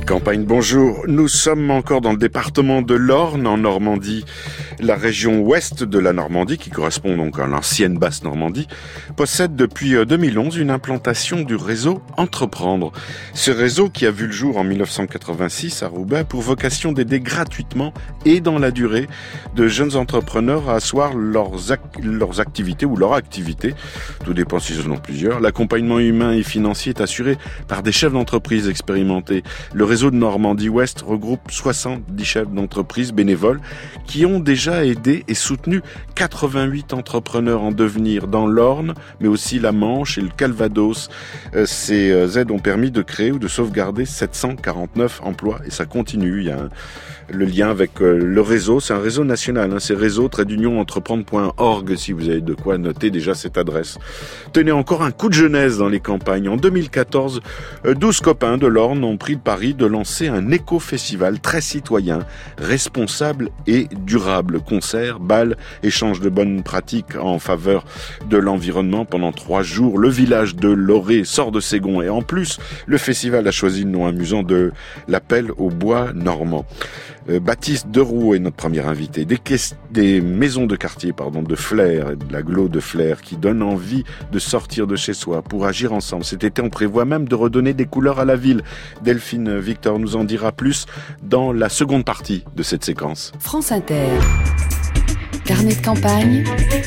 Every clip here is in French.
Campagne, bonjour. Nous sommes encore dans le département de l'Orne, en Normandie. La région ouest de la Normandie, qui correspond donc à l'ancienne Basse-Normandie, possède depuis 2011 une implantation du réseau Entreprendre. Ce réseau, qui a vu le jour en 1986 à Roubaix, a pour vocation d'aider gratuitement et dans la durée de jeunes entrepreneurs à asseoir leurs activités ou leur activité. Tout dépend s'ils en ont plusieurs. L'accompagnement humain et financier est assuré par des chefs d'entreprise expérimentés. Le réseau de Normandie-Ouest regroupe 70 chefs d'entreprise bénévoles qui ont déjà aidé et soutenu 88 entrepreneurs en devenir dans l'Orne, mais aussi la Manche et le Calvados. Ces aides ont permis de créer ou de sauvegarder 749 emplois et ça continue. Il y a le lien avec le réseau, c'est un réseau national, c'est réseau-entreprendre.org si vous avez de quoi noter déjà cette adresse. Tenez, encore un coup de jeunesse dans les campagnes. En 2014, 12 copains de l'Orne ont pris le pari de lancer un éco-festival très citoyen, responsable et durable. Concerts, bals, échange de bonnes pratiques en faveur de l'environnement pendant 3 jours. Le village de Loré sort de ses gonds et en plus, le festival a choisi le nom amusant de l'appel au bois normand. Baptiste Deroux est notre premier invité. Des maisons de quartier, de Flers, de l'agglo de Flers, qui donnent envie de sortir de chez soi pour agir ensemble. Cet été, on prévoit même de redonner des couleurs à la ville. Delphine Victor nous en dira plus dans la seconde partie de cette séquence. France Inter. Carnet de campagne.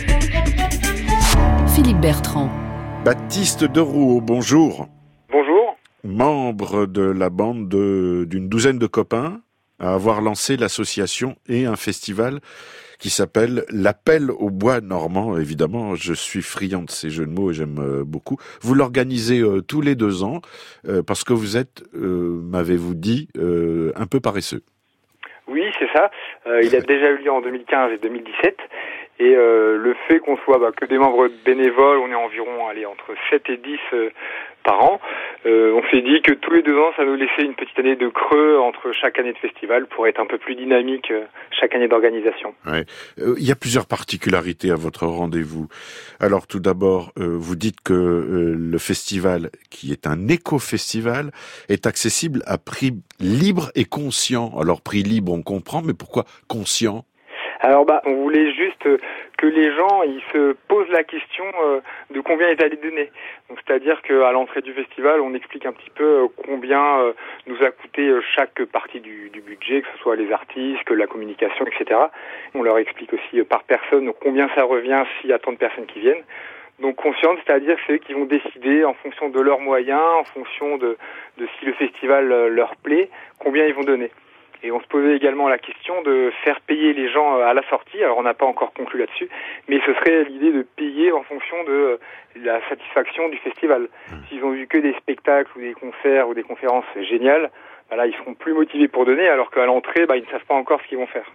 Philippe Bertrand. Baptiste Deroux, bonjour. Bonjour. Membre de la bande d'une douzaine de copains, à avoir lancé l'association et un festival qui s'appelle l'Appel au bois normand. Évidemment, je suis friand de ces jeux de mots et j'aime beaucoup. Vous l'organisez tous les 2 ans parce que vous êtes, m'avez-vous dit, un peu paresseux. Oui, c'est ça. Il a déjà eu lieu en 2015 et 2017. Et le fait qu'on soit que des membres bénévoles, on est environ entre 7 et 10 par an, on s'est dit que tous les 2 ans, ça nous laissait une petite année de creux entre chaque année de festival pour être un peu plus dynamique chaque année d'organisation. Ouais. Il y a plusieurs particularités à votre rendez-vous. Alors tout d'abord, vous dites que le festival, qui est un éco-festival, est accessible à prix libre et conscient. Alors prix libre, on comprend, mais pourquoi conscient ? Alors on voulait juste que les gens ils se posent la question de combien ils allaient donner. Donc c'est-à-dire qu'à l'entrée du festival, on explique un petit peu combien nous a coûté chaque partie du budget, que ce soit les artistes, que la communication, etc. On leur explique aussi par personne combien ça revient s'il y a tant de personnes qui viennent. Donc consciente, c'est-à-dire c'est eux qui vont décider en fonction de leurs moyens, en fonction de si le festival leur plaît, combien ils vont donner. Et on se posait également la question de faire payer les gens à la sortie. Alors on n'a pas encore conclu là-dessus, mais ce serait l'idée de payer en fonction de la satisfaction du festival. S'ils ont vu que des spectacles ou des concerts ou des conférences géniales, là ils seront plus motivés pour donner, alors qu'à l'entrée, ils ne savent pas encore ce qu'ils vont faire.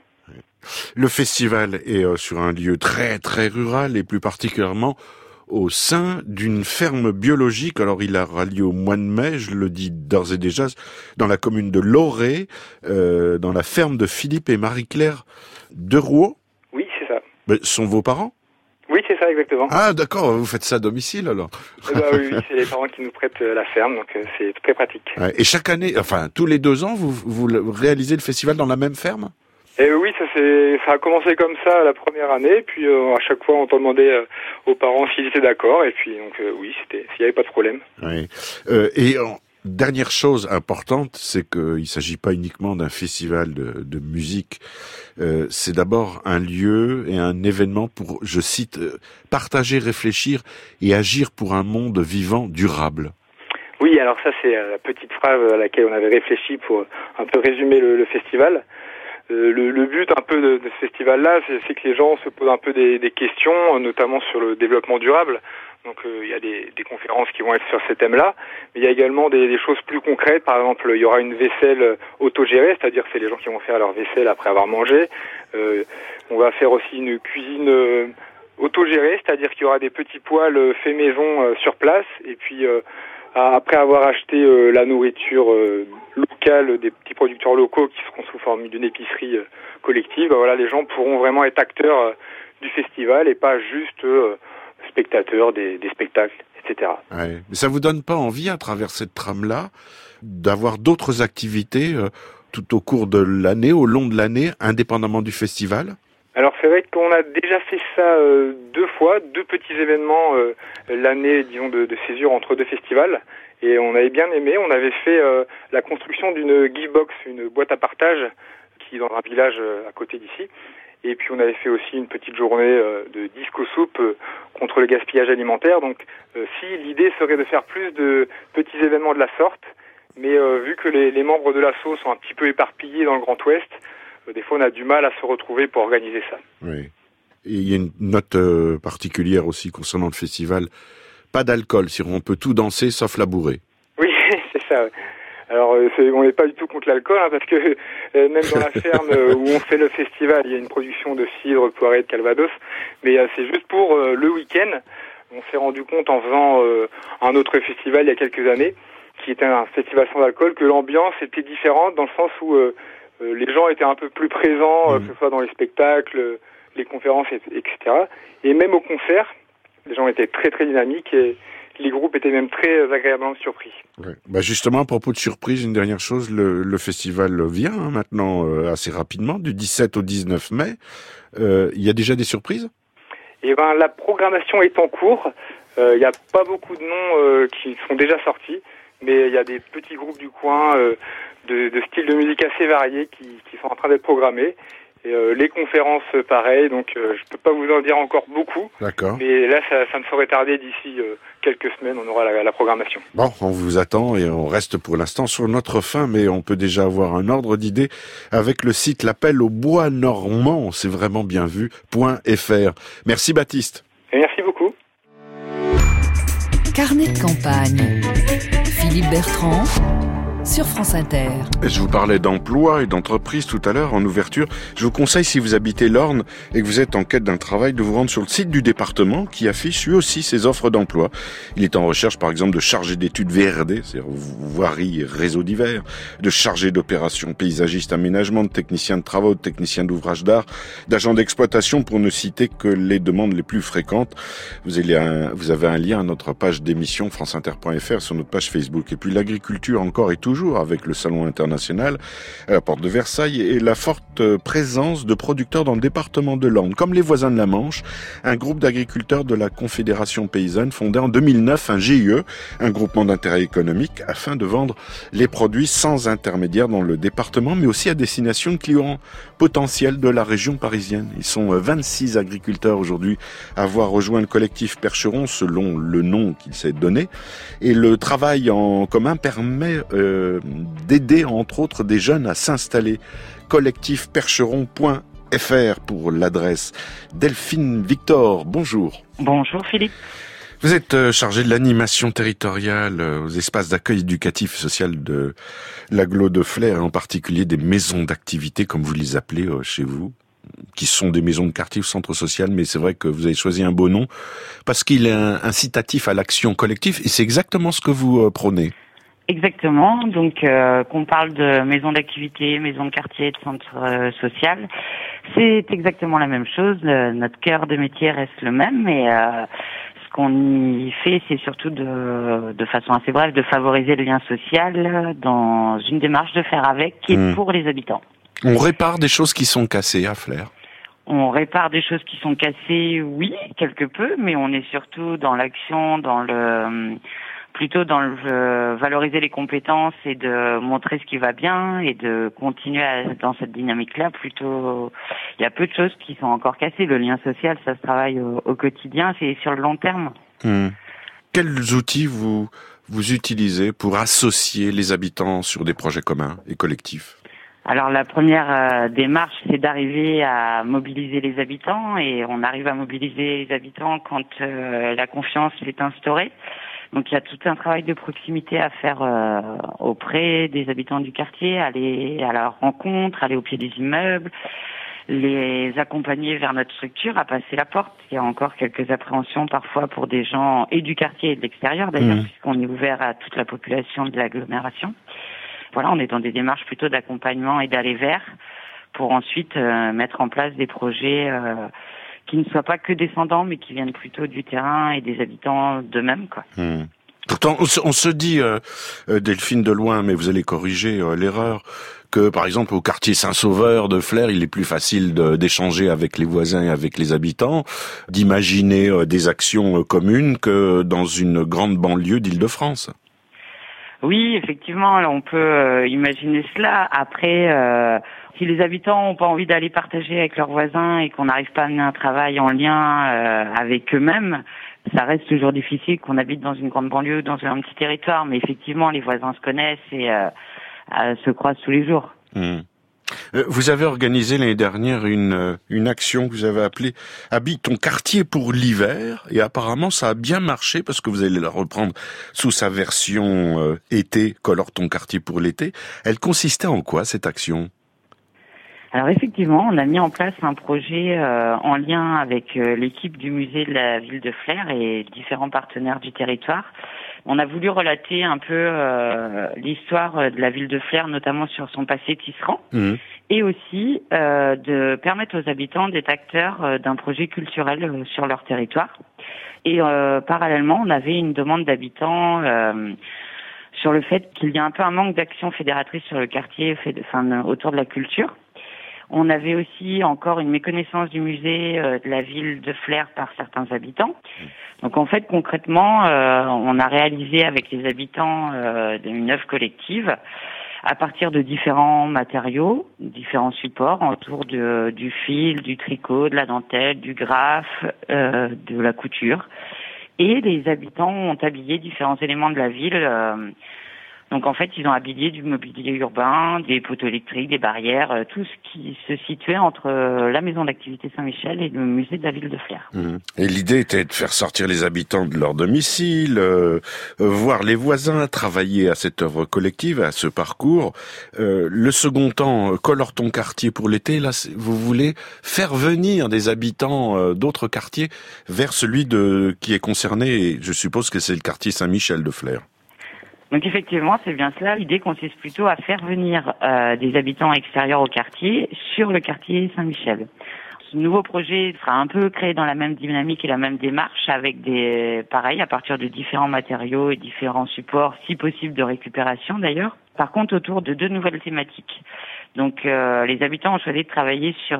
Le festival est sur un lieu très très rural et plus particulièrement au sein d'une ferme biologique. Alors il a lieu au mois de mai, je le dis d'ores et déjà, dans la commune de Loré, dans la ferme de Philippe et Marie-Claire Deroux. Oui, c'est ça. Mais sont vos parents ? Oui, c'est ça, exactement. Ah, d'accord, vous faites ça à domicile, alors. Oui, c'est les parents qui nous prêtent la ferme, donc c'est très pratique. Et chaque année, tous les 2 ans, vous réalisez le festival dans la même ferme ? Et oui, ça a commencé comme ça la première année, puis à chaque fois on demandait aux parents s'ils étaient d'accord, et puis donc oui, s'il n'y avait pas de problème. Oui. Dernière chose importante, c'est qu'il ne s'agit pas uniquement d'un festival de musique, c'est d'abord un lieu et un événement pour, je cite, partager, réfléchir et agir pour un monde vivant durable. Oui, alors ça c'est la petite phrase à laquelle on avait réfléchi pour un peu résumer le festival. Le but un peu de ce festival-là, c'est que les gens se posent un peu des questions, notamment sur le développement durable. Donc il y a des conférences qui vont être sur ces thèmes-là, mais il y a également des choses plus concrètes. Par exemple, il y aura une vaisselle autogérée, c'est-à-dire que c'est les gens qui vont faire leur vaisselle après avoir mangé. On va faire aussi une cuisine autogérée, c'est-à-dire qu'il y aura des petits poêles faits maison sur place, et puis après avoir acheté la nourriture locale des petits producteurs locaux qui seront sous forme d'une épicerie collective, les gens pourront vraiment être acteurs du festival et pas juste spectateurs des spectacles, etc. Ouais. Mais ça vous donne pas envie, à travers cette trame-là, d'avoir d'autres activités tout au cours de l'année, au long de l'année, indépendamment du festival ? Alors c'est vrai qu'on a déjà fait ça 2 fois, 2 petits événements l'année, disons, de césure entre 2 festivals. Et on avait bien aimé. On avait fait la construction d'une Givebox, une boîte à partage, qui est dans un village à côté d'ici. Et puis on avait fait aussi une petite journée de disco soupe contre le gaspillage alimentaire. Donc si l'idée serait de faire plus de petits événements de la sorte, mais vu que les membres de l'asso sont un petit peu éparpillés dans le Grand Ouest, des fois on a du mal à se retrouver pour organiser ça. Oui. Et il y a une note particulière aussi concernant le festival. Pas d'alcool, si on peut tout danser sauf la bourrée. Oui, c'est ça. Ouais. Alors on n'est pas du tout contre l'alcool, parce que même dans la ferme où on fait le festival, il y a une production de cidre, poiré, de calvados, mais c'est juste pour le week-end. On s'est rendu compte en faisant un autre festival il y a quelques années, qui était un festival sans alcool, que l'ambiance était différente dans le sens où les gens étaient un peu plus présents, que ce soit dans les spectacles, les conférences, etc. Et même au concert, les gens étaient très très dynamiques et les groupes étaient même très agréablement surpris. Ouais. Bah justement, à propos de surprise, une dernière chose, le festival vient maintenant assez rapidement, du 17 au 19 mai. Il y a déjà des surprises ? Et la programmation est en cours. Il n'y a pas beaucoup de noms qui sont déjà sortis, mais il y a des petits groupes du coin de styles de musique assez variés qui sont en train d'être programmés. Et les conférences, pareil, donc je peux pas vous en dire encore beaucoup. D'accord. Mais là, ça ne saurait tarder d'ici quelques semaines, on aura la programmation. Bon, on vous attend et on reste pour l'instant sur notre faim, mais on peut déjà avoir un ordre d'idée avec le site L'Appel au Bois Normand, c'est vraiment bien vu, .fr. Merci Baptiste. Et merci beaucoup. Carnet de campagne. Philippe Bertrand. Sur France Inter. Je vous parlais d'emploi et d'entreprise tout à l'heure en ouverture. Je vous conseille, si vous habitez l'Orne et que vous êtes en quête d'un travail, de vous rendre sur le site du département qui affiche lui aussi ses offres d'emploi. Il est en recherche par exemple de chargé d'études VRD, c'est-à-dire voirie et réseaux divers, de chargé d'opérations paysagiste aménagement, de technicien de travaux, de technicien d'ouvrage d'art, d'agent d'exploitation pour ne citer que les demandes les plus fréquentes. Vous avez un lien à notre page d'émission franceinter.fr sur notre page Facebook. Et puis l'agriculture encore et toujours avec le Salon international à la porte de Versailles et la forte présence de producteurs dans le département de l'Orne. Comme les voisins de la Manche, un groupe d'agriculteurs de la Confédération paysanne fondé en 2009 un GIE, un groupement d'intérêt économique, afin de vendre les produits sans intermédiaire dans le département, mais aussi à destination de clients potentiels de la région parisienne. Ils sont 26 agriculteurs aujourd'hui à avoir rejoint le collectif Percheron selon le nom qu'il s'est donné. Et le travail en commun permet d'aider entre autres des jeunes à s'installer. Collectifpercheron.fr pour l'adresse. Delphine Victor, bonjour. Bonjour Philippe. Vous êtes chargé de l'animation territoriale aux espaces d'accueil éducatif et social de l'agglo de Flers, et en particulier des maisons d'activité, comme vous les appelez chez vous, qui sont des maisons de quartier ou centres sociaux, mais c'est vrai que vous avez choisi un beau nom, parce qu'il est incitatif à l'action collective, et c'est exactement ce que vous prônez. Exactement, donc qu'on parle de maison d'activité, maison de quartier, de centre social, c'est exactement la même chose. Notre cœur de métier reste le même, mais ce qu'on y fait, c'est surtout de façon assez brève, de favoriser le lien social dans une démarche de faire avec qui est pour les habitants. On répare des choses qui sont cassées à Flers. On répare des choses qui sont cassées, oui, quelque peu, mais on est surtout dans l'action, plutôt dans le valoriser les compétences et de montrer ce qui va bien et de continuer dans cette dynamique-là. Plutôt, il y a peu de choses qui sont encore cassées. Le lien social, ça se travaille au quotidien, c'est sur le long terme. Quels outils vous utilisez pour associer les habitants sur des projets communs et collectifs ? Alors la première démarche, c'est d'arriver à mobiliser les habitants, et on arrive à mobiliser les habitants quand la confiance est instaurée. Donc il y a tout un travail de proximité à faire auprès des habitants du quartier, aller à leur rencontre, aller au pied des immeubles, les accompagner vers notre structure, à passer la porte. Il y a encore quelques appréhensions parfois pour des gens et du quartier et de l'extérieur d'ailleurs, puisqu'on est ouvert à toute la population de l'agglomération. Voilà, on est dans des démarches plutôt d'accompagnement et d'aller vers, pour ensuite mettre en place des projets qui ne soient pas que descendants, mais qui viennent plutôt du terrain et des habitants d'eux-mêmes, quoi. Pourtant, on se dit, Delphine Deloin, mais vous allez corriger l'erreur, que par exemple au quartier Saint-Sauveur de Flers, il est plus facile d'échanger avec les voisins et avec les habitants, d'imaginer des actions communes que dans une grande banlieue d'Île-de-France. Oui, effectivement, on peut imaginer cela. Après, si les habitants n'ont pas envie d'aller partager avec leurs voisins et qu'on n'arrive pas à mener un travail en lien avec eux-mêmes, ça reste toujours difficile qu'on habite dans une grande banlieue, dans un petit territoire. Mais effectivement, les voisins se connaissent et se croisent tous les jours. Vous avez organisé l'année dernière une action que vous avez appelée « Habille ton quartier pour l'hiver » et apparemment ça a bien marché parce que vous allez la reprendre sous sa version été, colore ton quartier pour l'été. Elle consistait en quoi cette action ? Alors effectivement, on a mis en place un projet en lien avec l'équipe du musée de la ville de Flers et différents partenaires du territoire. On a voulu relater un peu l'histoire de la ville de Flers, notamment sur son passé tisserand, et aussi de permettre aux habitants d'être acteurs d'un projet culturel sur leur territoire. Et parallèlement, on avait une demande d'habitants sur le fait qu'il y a un peu un manque d'action fédératrice sur le quartier, autour de la culture. On avait aussi encore une méconnaissance du musée de la ville de Flers par certains habitants. Donc en fait, concrètement, on a réalisé avec les habitants une œuvre collective à partir de différents matériaux, différents supports autour du fil, du tricot, de la dentelle, du graphe, de la couture. Et les habitants ont habillé différents éléments de la ville. Donc en fait, ils ont habillé du mobilier urbain, des poteaux électriques, des barrières, tout ce qui se situait entre la maison d'activité Saint-Michel et le musée de la ville de Flers. Et l'idée était de faire sortir les habitants de leur domicile, voir les voisins, travailler à cette œuvre collective, à ce parcours. Le second temps, colore ton quartier pour l'été, là, vous voulez faire venir des habitants d'autres quartiers vers celui qui est concerné, et je suppose que c'est le quartier Saint-Michel de Flers. Donc effectivement, c'est bien cela. L'idée consiste plutôt à faire venir des habitants extérieurs au quartier sur le quartier Saint-Michel. Ce nouveau projet sera un peu créé dans la même dynamique et la même démarche avec pareil, à partir de différents matériaux et différents supports, si possible de récupération d'ailleurs. Par contre, autour de 2 nouvelles thématiques. Donc les habitants ont choisi de travailler sur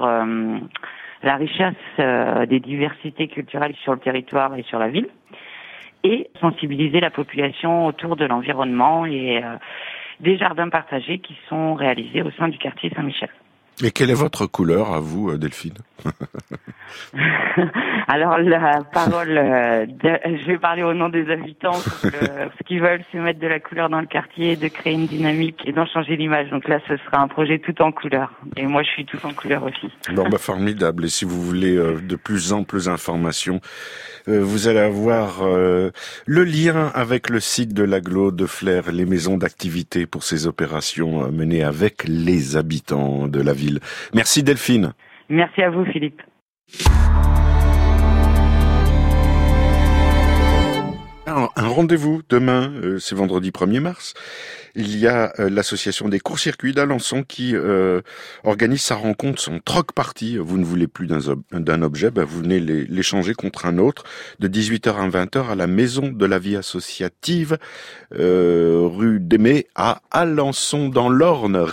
la richesse des diversités culturelles sur le territoire et sur la ville, et sensibiliser la population autour de l'environnement et des jardins partagés qui sont réalisés au sein du quartier Saint-Michel. Et quelle est votre couleur à vous, Delphine ? Alors la parole, je vais parler au nom des habitants parce qu'ils veulent se mettre de la couleur dans le quartier, de créer une dynamique et d'en changer l'image. Donc là, ce sera un projet tout en couleur. Et moi, je suis tout en couleur aussi. Bon, formidable. Et si vous voulez de plus amples informations, vous allez avoir le lien avec le site de l'agglo de Flers, les maisons d'activité pour ces opérations menées avec les habitants de la ville. Merci Delphine. Merci à vous Philippe. Alors, un rendez-vous demain, c'est vendredi 1er mars. Il y a l'association des courts-circuits d'Alençon qui organise sa rencontre, son troc party. Vous ne voulez plus d'un objet, vous venez l'échanger contre un autre, de 18h à 20h à la Maison de la Vie Associative, rue d'Aimé à Alençon dans l'Orne.